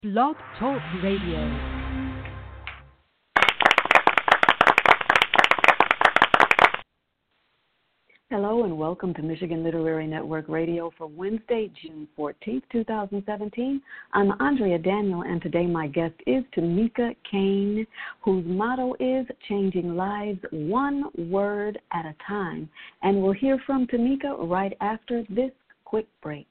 Blog Talk Radio. Hello and welcome to Michigan Literary Network Radio for Wednesday, June 14th, 2017. I'm Andrea Daniel, and today my guest is Tamika Kane, whose motto is Changing Lives One Word at a Time. And we'll hear from Tamika right after this quick break.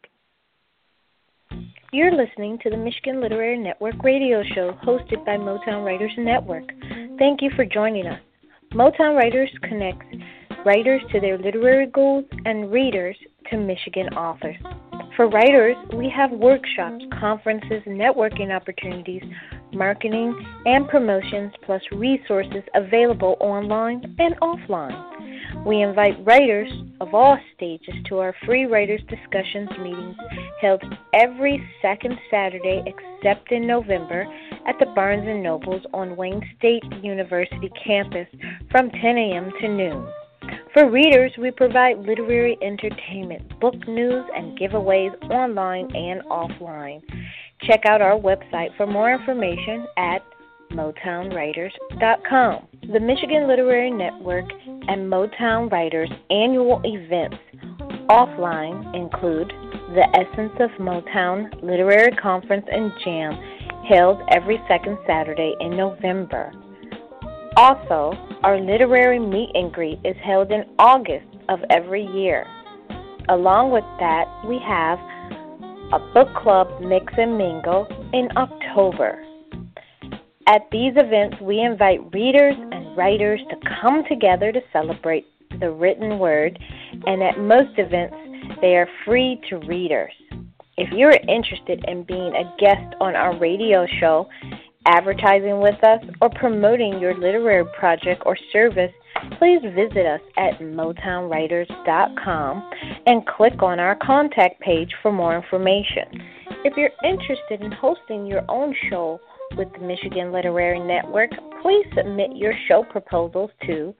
You're listening to the Michigan Literary Network radio show hosted by Motown Writers Network. Thank you for joining us. Motown Writers connects writers to their literary goals and readers to Michigan authors. For writers, we have workshops, conferences, networking opportunities, marketing, and promotions, plus resources available online and offline. We invite writers of all stages to our free Writers Discussions meetings held every second Saturday except in November at the Barnes & Nobles on Wayne State University campus from 10 a.m. to noon. For readers, we provide literary entertainment, book news, and giveaways online and offline. Check out our website for more information at MotownWriters.com. The Michigan Literary Network and Motown Writers annual events offline include the Essence of Motown Literary Conference and Jam held every second Saturday in November. Also, our literary meet and greet is held in August of every year. Along with that, we have a book club mix and mingle in October. At these events, we invite readers and writers to come together to celebrate the written word, and at most events, they are free to readers. If you're interested in being a guest on our radio show, advertising with us, or promoting your literary project or service, please visit us at MotownWriters.com and click on our contact page for more information. If you're interested in hosting your own show with the Michigan Literary Network, please submit your show proposals to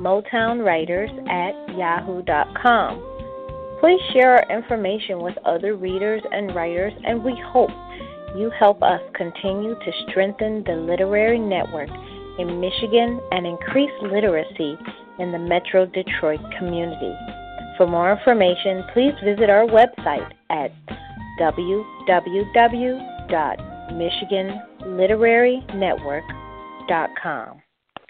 MotownWriters@yahoo.com. Please share our information with other readers and writers, and we hope you help us continue to strengthen the literary network in Michigan and increase literacy in the Metro Detroit community. For more information, please visit our website at www.michiganliterarynetwork.com.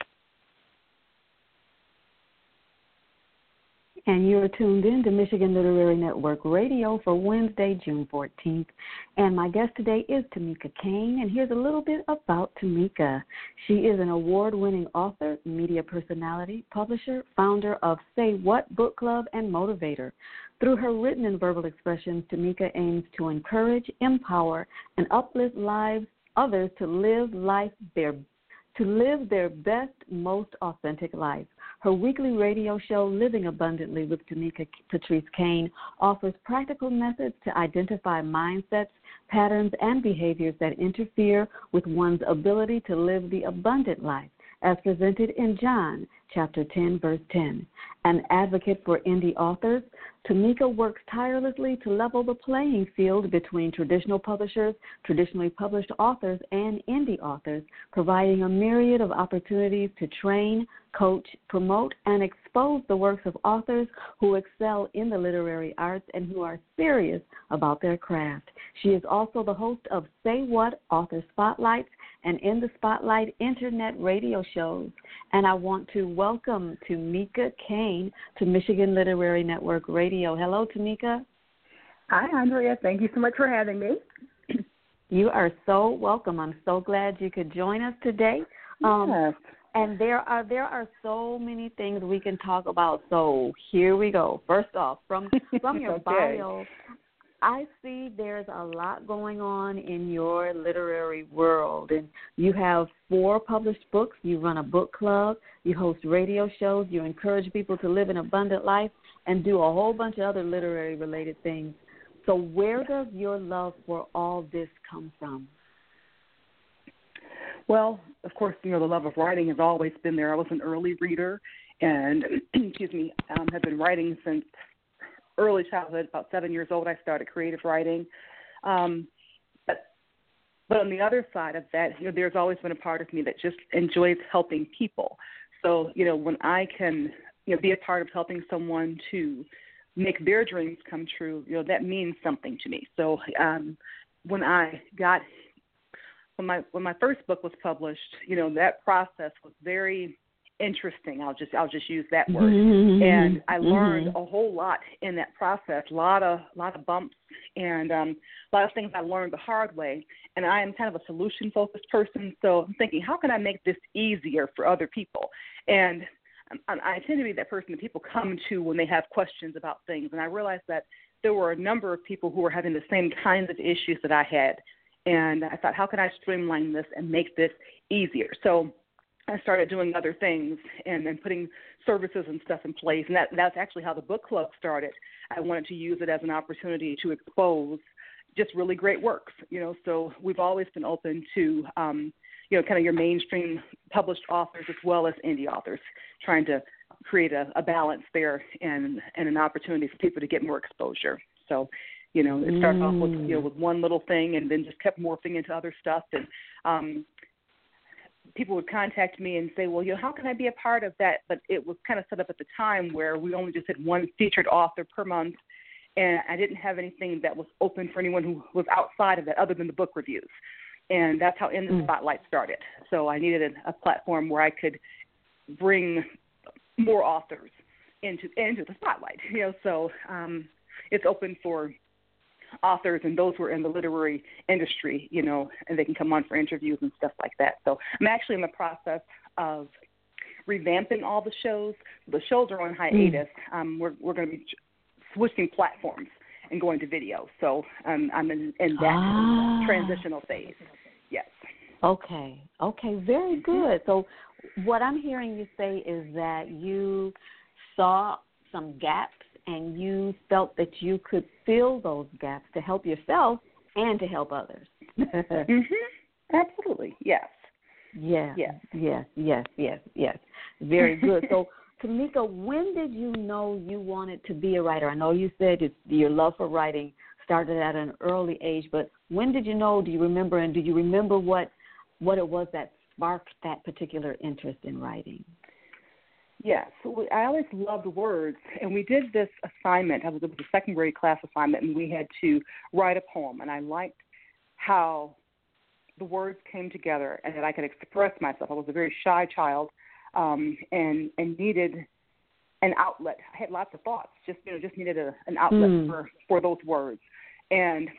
And you're tuned in to Michigan Literary Network Radio for Wednesday, June 14th. And my guest today is Tamika Kane. And here's a little bit about Tamika. She is an award-winning author, media personality, publisher, founder of Say What Book Club, and motivator. Through her written and verbal expressions, Tamika aims to encourage, empower, and uplift others to live their best, most authentic life. Her weekly radio show, Living Abundantly with Tamika Patrice Kane, offers practical methods to identify mindsets, patterns, and behaviors that interfere with one's ability to live the abundant life, as presented in John chapter 10, verse 10. An advocate for indie authors, Tamika works tirelessly to level the playing field between traditional publishers, traditionally published authors, and indie authors, providing a myriad of opportunities to train, coach, promote, and expose the works of authors who excel in the literary arts and who are serious about their craft. She is also the host of Say What Author Spotlights and In the Spotlight internet radio shows. And I want to welcome Tamika Kane to Michigan Literary Network Radio. Hello, Tamika. Hi, Andrea. Thank you so much for having me. You are so welcome. I'm so glad you could join us today. Yes. And there are so many things we can talk about. So here we go. First off, from your Okay. bio, I see there's a lot going on in your literary world. And you have 4 published books. You run a book club. You host radio shows. You encourage people to live an abundant life and do a whole bunch of other literary-related things. So where does your love for all this come from? Well, of course, the love of writing has always been there. I was an early reader and, have been writing since early childhood. About 7 years old, I started creative writing. But But on the other side of that, there's always been a part of me that just enjoys helping people. So, when I can, be a part of helping someone to make their dreams come true, that means something to me. So, when my first book was published, that process was very interesting. I'll just use that word. Mm-hmm. And I learned a whole lot in that process. A lot of bumps and a lot of things I learned the hard way. And I am kind of a solution focused person, so I'm thinking, how can I make this easier for other people? And I tend to be that person that people come to when they have questions about things. And I realized that there were a number of people who were having the same kinds of issues that I had. And I thought, how can I streamline this and make this easier? So I started doing other things and then putting services and stuff in place. And that's actually how the book club started. I wanted to use it as an opportunity to expose just really great works, So we've always been open to, kind of your mainstream published authors as well as indie authors, trying to create a balance there and an opportunity for people to get more exposure. So, it started off with one little thing and then just kept morphing into other stuff. And people would contact me and say, well, how can I be a part of that? But it was kind of set up at the time where we only just had one featured author per month. And I didn't have anything that was open for anyone who was outside of that other than the book reviews. And that's how In the Spotlight started. So I needed a platform where I could bring more authors into the spotlight. So it's open for authors and those who are in the literary industry, and they can come on for interviews and stuff like that. So I'm actually in the process of revamping all the shows. The shows are on hiatus. We're going to be switching platforms and going to video. So I'm in that transitional phase. Yes. Okay, very good. So what I'm hearing you say is that you saw some gaps and you felt that you could fill those gaps to help yourself and to help others. Absolutely, yes. Yes. Very good. So, Tamika, when did you know you wanted to be a writer? I know you said your love for writing started at an early age, but when did you know? Do you remember? And do you remember what it was that sparked that particular interest in writing? Yes, I always loved words, and we did this assignment. It was a second grade class assignment, and we had to write a poem, and I liked how the words came together and that I could express myself. I was a very shy child and needed an outlet. I had lots of thoughts, just needed an outlet for those words. And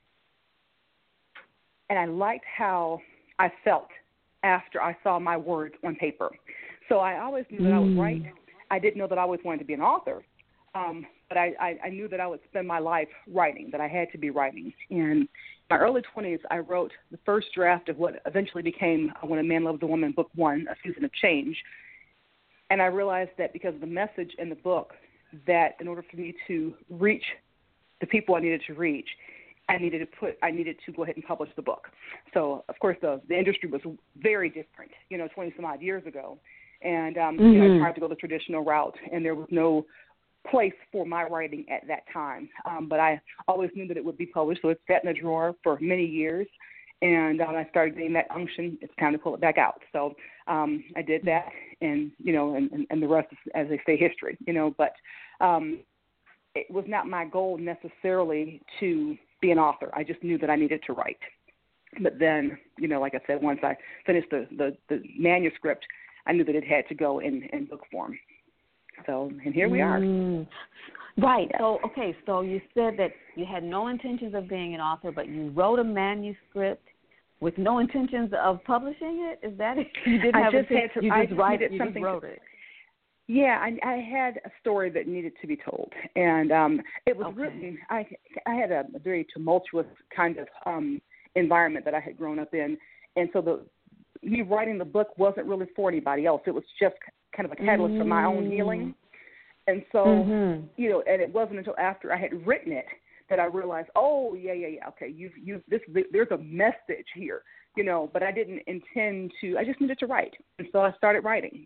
I liked how I felt after I saw my words on paper. So I always knew that I would write. I didn't know that I always wanted to be an author, but I knew that I would spend my life writing, that I had to be writing. And in my early 20s, I wrote the first draft of what eventually became When a Man Loves a Woman, Book 1, A Season of Change. And I realized that because of the message in the book, that in order for me to reach the people I needed to reach, I needed to go ahead and publish the book. So, of course, the industry was very different, 20 some odd years ago. And I tried to go the traditional route, and there was no place for my writing at that time. But I always knew that it would be published, so it sat in a drawer for many years. And I started getting that unction. It's time to pull it back out. So I did that, and and the rest is, as they say, history. But it was not my goal necessarily to be an author. I just knew that I needed to write. But then, like I said, once I finished the manuscript, I knew that it had to go in book form. So, and here we are. Right. So, okay. So you said that you had no intentions of being an author, but you wrote a manuscript with no intentions of publishing it. Is that it? You didn't have You just wrote it. Yeah, I had a story that needed to be told, and it was written. I had a very tumultuous kind of environment that I had grown up in, and so me writing the book wasn't really for anybody else. It was just kind of a catalyst for my own healing. And so, and it wasn't until after I had written it that I realized, okay, there's a message here, but I didn't intend to. I just needed to write, and so I started writing,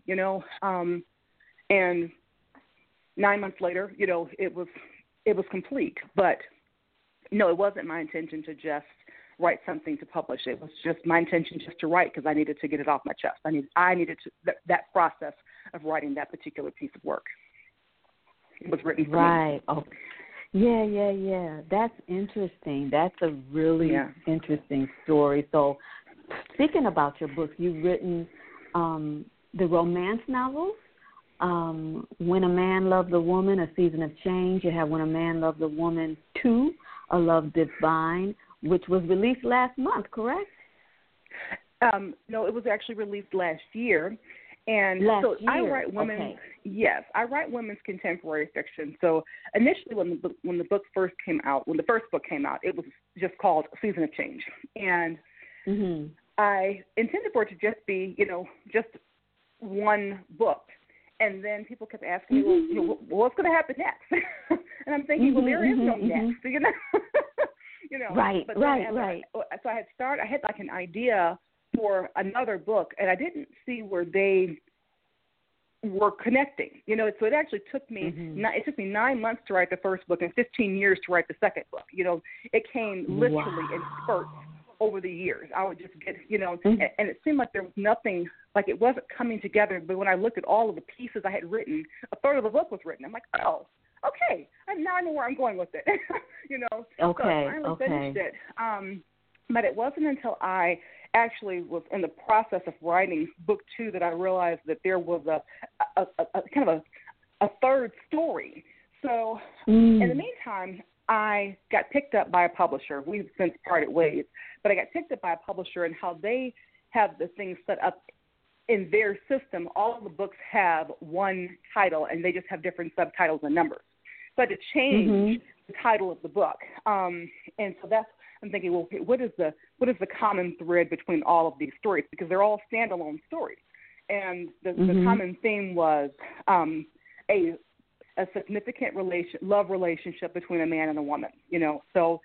and 9 months later, it was complete. But no, it wasn't my intention to just write something to publish. It was just my intention just to write because I needed to get it off my chest. I needed to, that process of writing that particular piece of work. It was written for me. Right. Oh, yeah. That's interesting. That's a really interesting story. So, speaking about your books, you've written the romance novels, When a Man Loved a Woman, A Season of Change. You have When a Man Loved a Woman 2, A Love Divine, which was released last month, correct? No, it was actually released last year. And last year. I write women. Okay. Yes, I write women's contemporary fiction. So initially, when the book first came out, when the first book came out, it was just called Season of Change, and I intended for it to just be, just one book. And then people kept asking me, well, what's going to happen next? And I'm thinking, well, there is no next, Right, but right. So I had like an idea for another book, and I didn't see where they were connecting. So it actually took me it took me 9 months to write the first book and 15 years to write the second book. It came literally in spurts over the years. I would just get, and it seemed like there was nothing, like it wasn't coming together. But when I looked at all of the pieces I had written, a third of the book was written. I'm like, oh, okay, now I know where I'm going with it. Okay, so I finally finished it. But it wasn't until I actually was in the process of writing book 2 that I realized that there was a kind of a third story. So in the meantime, I got picked up by a publisher. We've since parted ways, but I got picked up by a publisher, and how they have the things set up in their system, all of the books have one title, and they just have different subtitles and numbers. So I had to change the title of the book, and so I'm thinking, well, what is the common thread between all of these stories? Because they're all standalone stories, and the common theme was a significant love relationship between a man and a woman. So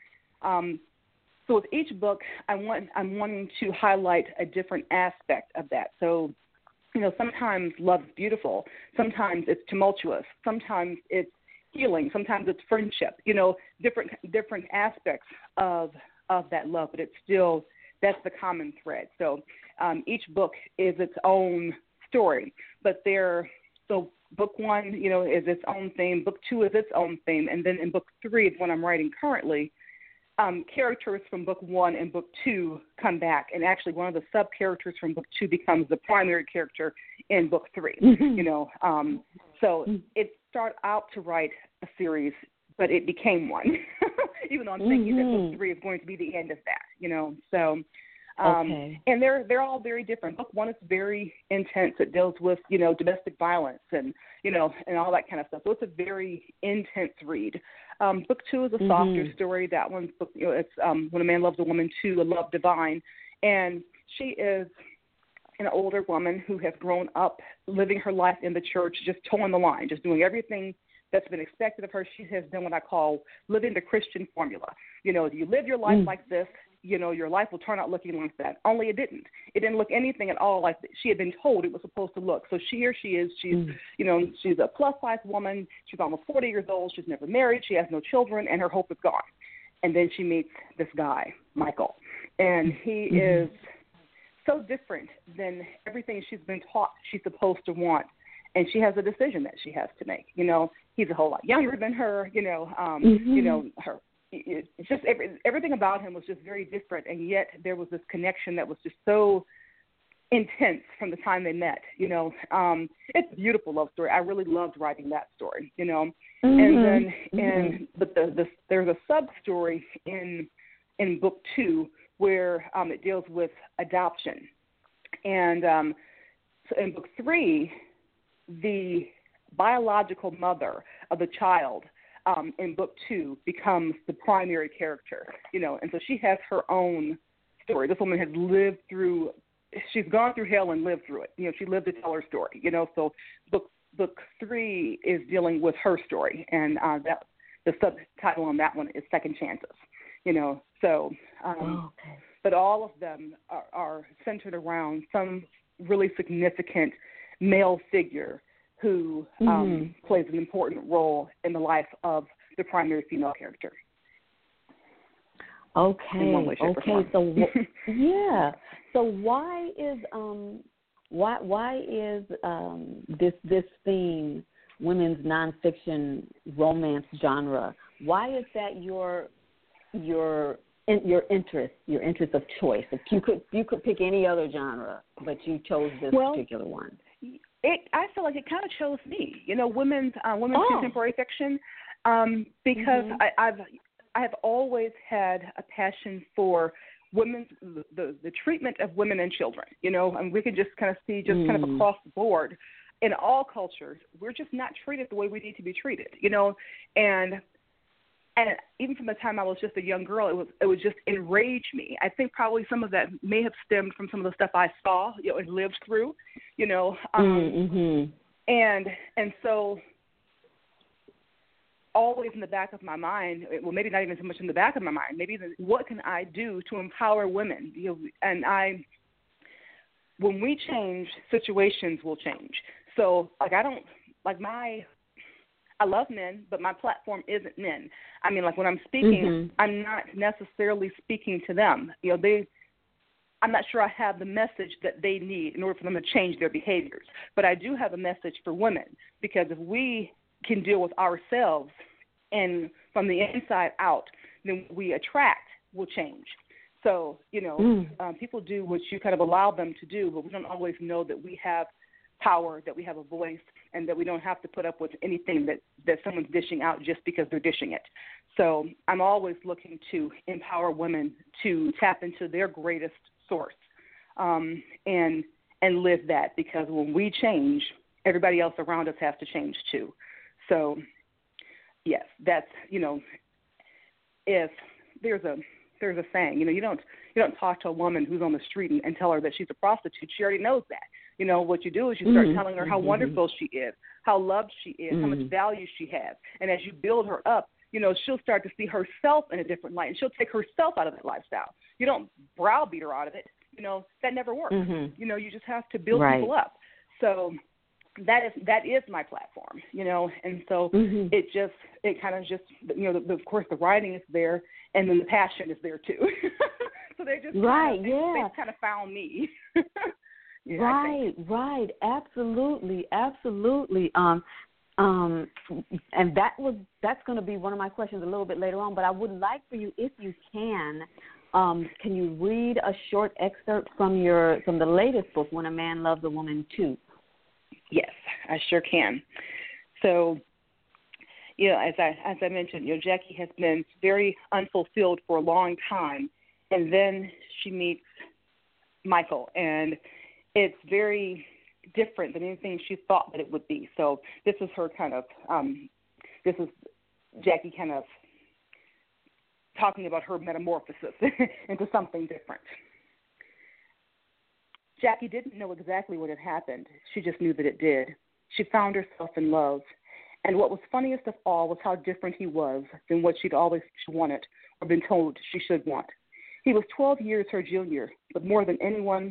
with each book, I'm wanting to highlight a different aspect of that. So, sometimes love is beautiful, sometimes it's tumultuous, sometimes it's healing, sometimes it's friendship. Different aspects of that love, but it's still, that's the common thread. So each book is its own story, but so book 1, is its own theme, book 2 is its own theme, and then in book 3 is what I'm writing currently. Characters from book 1 and book 2 come back, and actually one of the sub characters from book 2 becomes the primary character in book 3. So it started out to write a series, but it became one, even though I'm thinking that book 3 is going to be the end of that. So. And they're all very different. Book 1 is very intense. It deals with, domestic violence and all that kind of stuff. So it's a very intense read. Book 2 is a softer story. That one's book, it's When a Man Loves a Woman 2, A Love Divine. And she is an older woman who has grown up living her life in the church, just towing the line, just doing everything that's been expected of her. She has done what I call living the Christian formula. You live your life like this, your life will turn out looking like that. Only it didn't. It didn't look anything at all like she had been told it was supposed to look. So here she is. She's a plus-size woman. She's almost 40 years old. She's never married. She has no children, and her hope is gone. And then she meets this guy, Michael, and he is so different than everything she's been taught she's supposed to want. And she has a decision that she has to make. He's a whole lot younger than her. Her. It's just everything about him was just very different, and yet there was this connection that was just so intense from the time they met. It's a beautiful love story. I really loved writing that story. But there's a sub story in book 2 where it deals with adoption, and so in book 3, the biological mother of the child. In book 2 becomes the primary character, and so she has her own story. This woman has she's gone through hell and lived through it. She lived to tell her story, so book 3 is dealing with her story, and that the subtitle on that one is Second Chances, but all of them are centered around some really significant male figure who plays an important role in the life of the primary female character. Okay. In one way, shape, okay. or form. So yeah. So why is this theme, women's nonfiction romance genre? Why is that your interest of choice? If you could pick any other genre, but you chose this particular one. I feel like it kind of chose me. Women's contemporary fiction, because I have always had a passion for women's the treatment of women and children. And we can just kind of see kind of across the board in all cultures, we're just not treated the way we need to be treated. And even from the time I was just a young girl, it would just enrage me. I think probably some of that may have stemmed from some of the stuff I saw, and lived through, and so always in the back of my mind, well, maybe not even so much in the back of my mind, maybe even what can I do to empower women? And when we change, situations will change. So I love men, but my platform isn't men. I mean, when I'm speaking, I'm not necessarily speaking to them. I'm not sure I have the message that they need in order for them to change their behaviors. But I do have a message for women, because if we can deal with ourselves and from the inside out, then we attract will change. So, people do what you kind of allow them to do, but we don't always know that we have power, that we have a voice, and that we don't have to put up with anything that someone's dishing out just because they're dishing it. So I'm always looking to empower women to tap into their greatest source, and live that, because when we change, everybody else around us has to change too. So yes, that's, if there's a saying, you don't talk to a woman who's on the street and tell her that she's a prostitute. She already knows that. What you do is you start telling her how wonderful she is, how loved she is, how much value she has. And as you build her up, she'll start to see herself in a different light, and she'll take herself out of that lifestyle. You don't browbeat her out of it. That never works. You just have to build people up. So that is my platform, and so it kind of just, of course the writing is there, and then the passion is there too. So they just they kind of found me. Yeah, right. Absolutely. And that's going to be one of my questions a little bit later on. But I would like for you, if you can you read a short excerpt from the latest book, When a Man Loves a Woman Too? Yes, I sure can. So, as I mentioned, Jackie has been very unfulfilled for a long time, and then she meets Michael, and it's very different than anything she thought that it would be. So this is her kind of, this is Jackie kind of talking about her metamorphosis into something different. Jackie didn't know exactly what had happened. She just knew that it did. She found herself in love. And what was funniest of all was how different he was than what she'd always wanted or been told she should want. He was 12 years her junior, but more man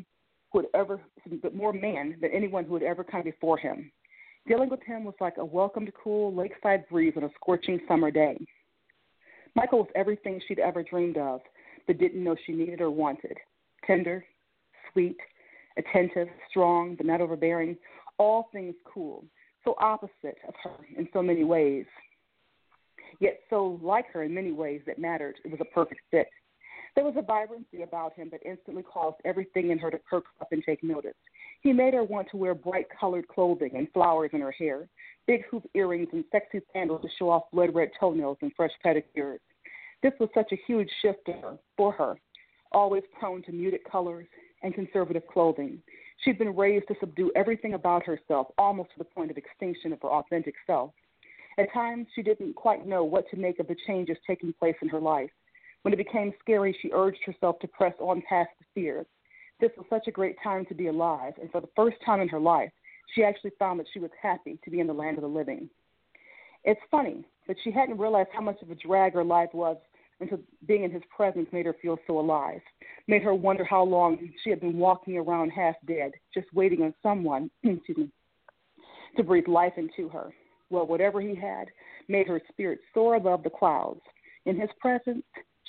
than anyone who had ever come before him. Dealing with him was like a welcomed cool lakeside breeze on a scorching summer day. Michael was everything she'd ever dreamed of, but didn't know she needed or wanted. Tender, sweet, attentive, strong, but not overbearing, all things cool, so opposite of her in so many ways, yet so like her in many ways that mattered. It was a perfect fit. There was a vibrancy about him that instantly caused everything in her to perk up and take notice. He made her want to wear bright-colored clothing and flowers in her hair, big hoop earrings and sexy sandals to show off blood-red toenails and fresh pedicures. This was such a huge shift for her, always prone to muted colors and conservative clothing. She'd been raised to subdue everything about herself, almost to the point of extinction of her authentic self. At times, she didn't quite know what to make of the changes taking place in her life. When it became scary, she urged herself to press on past the fears. This was such a great time to be alive, and for the first time in her life, she actually found that she was happy to be in the land of the living. It's funny, but she hadn't realized how much of a drag her life was until being in his presence made her feel so alive, made her wonder how long she had been walking around half dead, just waiting on someone to breathe life into her. Well, whatever he had made her spirit soar above the clouds. In his presence,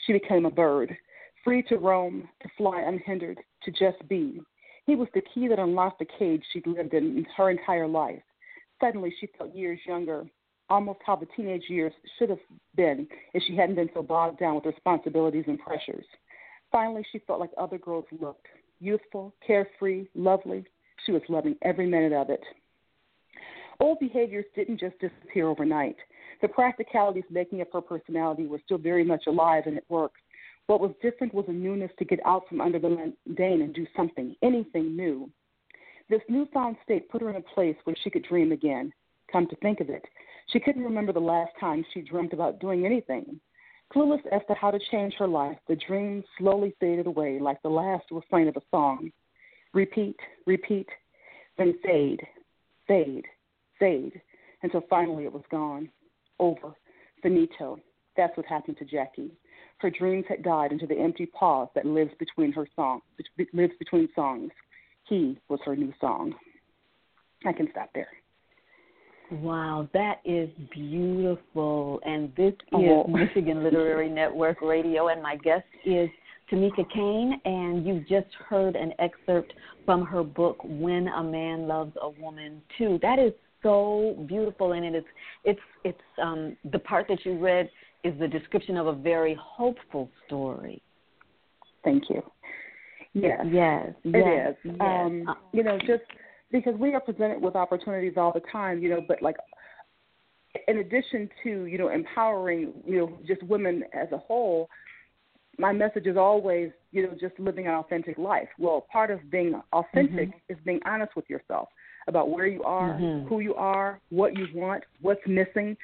She became a bird, free to roam, to fly unhindered, to just be. He was the key that unlocked the cage she'd lived in her entire life. Suddenly, she felt years younger, almost how the teenage years should have been if she hadn't been so bogged down with responsibilities and pressures. Finally, she felt like other girls looked, youthful, carefree, lovely. She was loving every minute of it. Old behaviors didn't just disappear overnight. The practicalities making up her personality were still very much alive and at work. What was different was a newness to get out from under the mundane and do something, anything new. This newfound state put her in a place where she could dream again. Come to think of it, she couldn't remember the last time she dreamt about doing anything. Clueless as to how to change her life, the dream slowly faded away like the last refrain of a song. Repeat, repeat, then fade, fade, fade, until finally it was gone. Over. Finito. That's what happened to Jackie. Her dreams had died into the empty pause that lives between songs. He was her new song. I can stop there. Wow, that is beautiful. And this is Michigan Literary Network Radio, and my guest is Tamika Kane, and you just heard an excerpt from her book, When a Man Loves a Woman Too. That is so beautiful, and it's the part that you read is the description of a very hopeful story. Thank you. Yes. Yes. It is. Yes. Just because we are presented with opportunities all the time, but like in addition to, empowering, just women as a whole, my message is always, just living an authentic life. Well, part of being authentic is being honest with yourself about where you are, who you are, what you want, what's missing,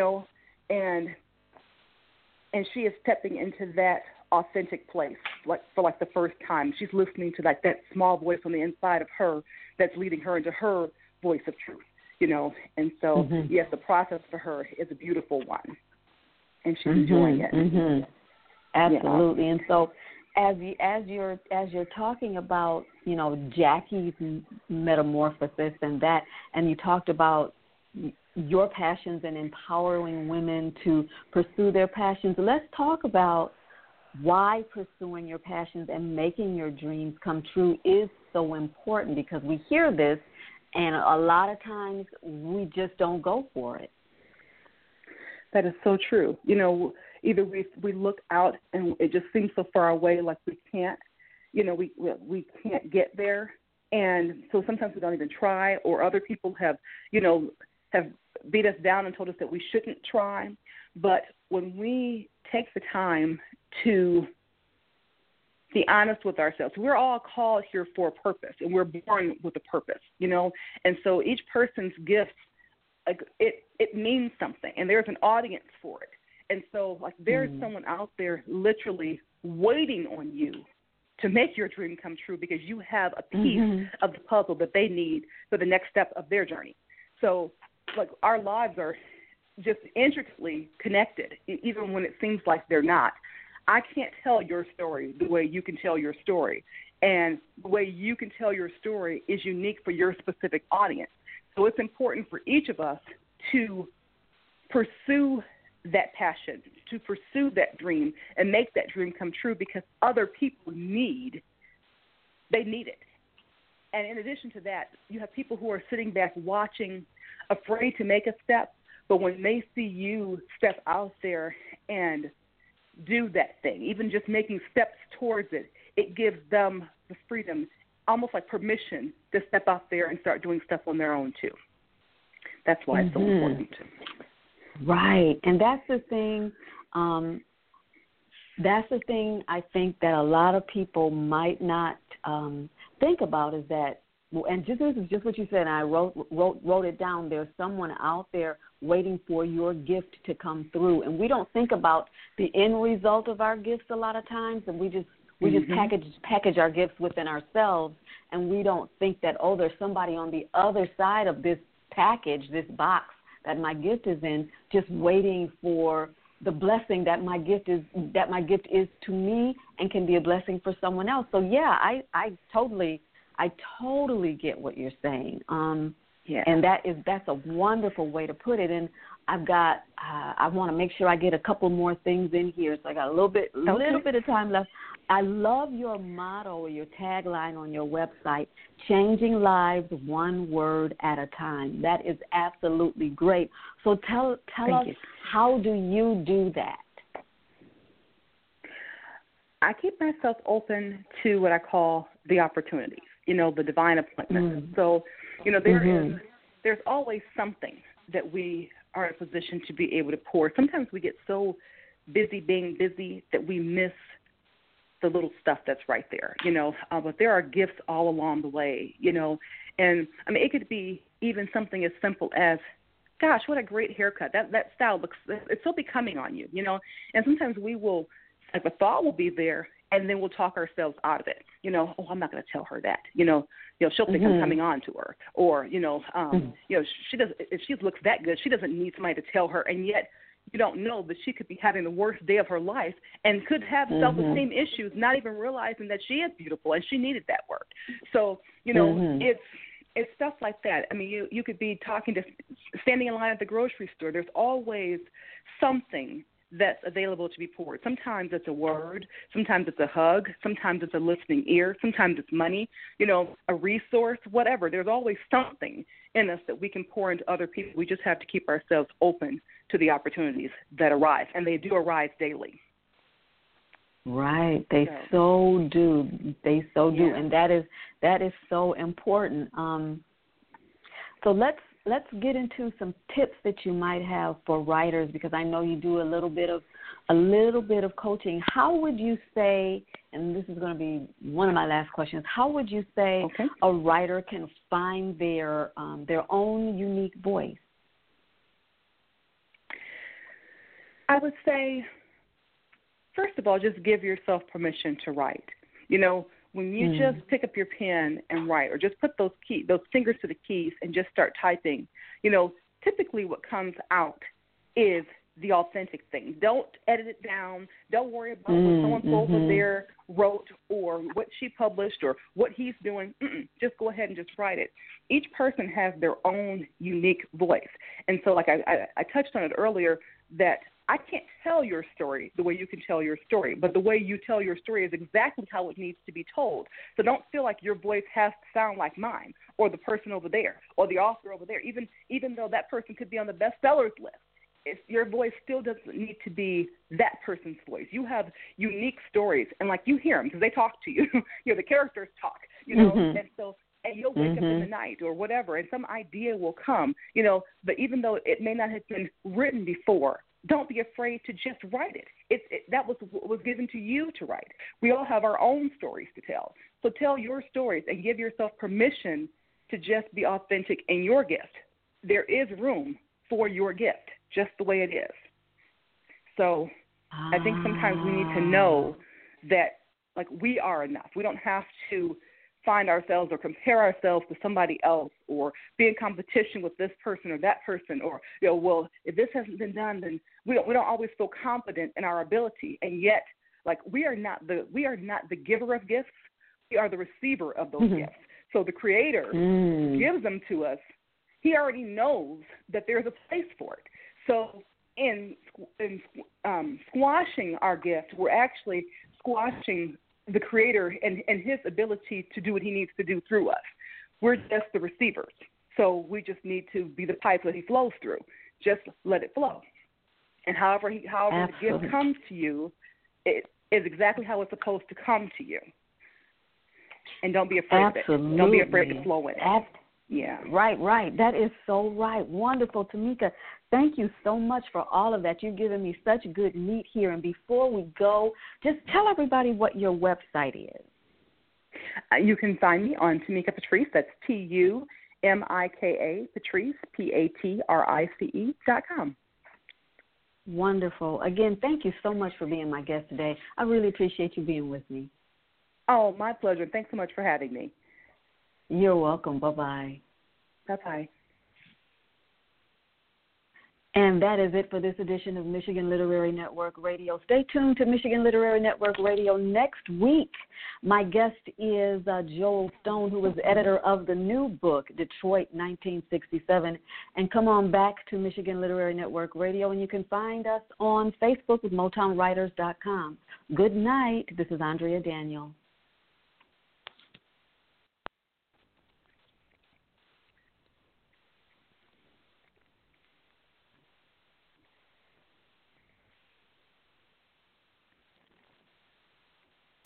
and she is stepping into that authentic place, for the first time. She's listening to that small voice on the inside of her that's leading her into her voice of truth, And so, yes, the process for her is a beautiful one, and she's enjoying it. Absolutely. Yeah. And so, as you're talking about, Jackie's metamorphosis and you talked about your passions and empowering women to pursue their passions. Let's talk about why pursuing your passions and making your dreams come true is so important, because we hear this and a lot of times we just don't go for it. That is so true. Either we look out and it just seems so far away, like we can't, we can't get there. And so sometimes we don't even try, or other people have beat us down and told us that we shouldn't try. But when we take the time to be honest with ourselves, we're all called here for a purpose, and we're born with a purpose, And so each person's gifts, it means something, and there's an audience for it. And so, there's someone out there literally waiting on you to make your dream come true, because you have a piece of the puzzle that they need for the next step of their journey. So, our lives are just intricately connected, even when it seems like they're not. I can't tell your story the way you can tell your story. And the way you can tell your story is unique for your specific audience. So it's important for each of us to pursue that passion, to pursue that dream and make that dream come true, because other people need it. And in addition to that, you have people who are sitting back watching, afraid to make a step, but when they see you step out there and do that thing, even just making steps towards it, it gives them the freedom, almost like permission, to step out there and start doing stuff on their own too. That's why it's so important. Right, and that's the thing. I think that a lot of people might not think about is that, and this is just what you said. And I wrote it down. There's someone out there waiting for your gift to come through, and we don't think about the end result of our gifts a lot of times, and we just package our gifts within ourselves, and we don't think that, there's somebody on the other side of this package, this box that my gift is in, just waiting for the blessing that my gift is to me and can be a blessing for someone else. So yeah, I totally get what you're saying. And that's a wonderful way to put it. And I've got. I want to make sure I get a couple more things in here, so I got a little bit of time left. I love your motto or your tagline on your website: "Changing lives one word at a time." That is absolutely great. So tell us, how do you do that? I keep myself open to what I call the opportunities, the divine appointments. So, there's always something that we are in a position to be able to pour. Sometimes we get so busy being busy that we miss the little stuff that's right there, but there are gifts all along the way, and I mean, it could be even something as simple as, gosh, what a great haircut. That style it's so becoming on you, and sometimes we will, like, the thought will be there, and then we'll talk ourselves out of it. Oh, I'm not going to tell her that. She'll think I'm coming on to her, or she does. If she looks that good, she doesn't need somebody to tell her, and yet you don't know that she could be having the worst day of her life and could have self-esteem issues, not even realizing that she is beautiful and she needed that work. So it's stuff like that. I mean, you could be standing in line at the grocery store. There's always something that's available to be poured. Sometimes it's a word, sometimes it's a hug, sometimes it's a listening ear, sometimes it's money, a resource, whatever. There's always something in us that we can pour into other people. We just have to keep ourselves open to the opportunities that arise, and they do arise daily. Right, they so do. They so do, and that is so important. So let's get into some tips that you might have for writers, because I know you do a little bit of coaching. How would you say, and this is going to be one of my last questions, how would you say a writer can find their own unique voice? I would say, first of all, just give yourself permission to write. When you just pick up your pen and write, or just put those fingers to the keys and just start typing, typically what comes out is the authentic thing. Don't edit it down. Don't worry about what someone over there wrote or what she published or what he's doing. Just go ahead and just write it. Each person has their own unique voice. And so, like I touched on it earlier, that I can't tell your story the way you can tell your story, but the way you tell your story is exactly how it needs to be told. So don't feel like your voice has to sound like mine or the person over there or the author over there, even though that person could be on the bestsellers list. Your voice still doesn't need to be that person's voice. You have unique stories, and like you hear them because they talk to you. The characters talk, and so. And you'll wake up in the night or whatever, and some idea will come, but even though it may not have been written before, don't be afraid to just write it. That was given to you to write. We all have our own stories to tell. So tell your stories and give yourself permission to just be authentic in your gift. There is room for your gift, just the way it is. So I think sometimes we need to know that, like, we are enough. We don't have to find ourselves or compare ourselves to somebody else or be in competition with this person or that person, or, well, if this hasn't been done, then we don't always feel confident in our ability. And yet, like, we are not the giver of gifts. We are the receiver of those gifts. So the Creator gives them to us. He already knows that there's a place for it. So in squashing our gift, we're actually squashing the Creator and his ability to do what he needs to do through us. We're just the receivers. So we just need to be the pipe that he flows through. Just let it flow. And however the gift comes to you, it is exactly how it's supposed to come to you. And don't be afraid of it. Don't be afraid to flow in it. Yeah. Right. That is so right. Wonderful, Tamika. Thank you so much for all of that. You've given me such good meat here. And before we go, just tell everybody what your website is. You can find me on Tamika Patrice. That's TUMIKA Patrice, PATRICE.com. Wonderful. Again, thank you so much for being my guest today. I really appreciate you being with me. Oh, my pleasure. Thanks so much for having me. You're welcome. Bye-bye. Bye-bye. And that is it for this edition of Michigan Literary Network Radio. Stay tuned to Michigan Literary Network Radio next week. My guest is Joel Stone, who is editor of the new book, Detroit 1967. And come on back to Michigan Literary Network Radio, and you can find us on Facebook with MotownWriters.com. Good night. This is Andrea Daniel.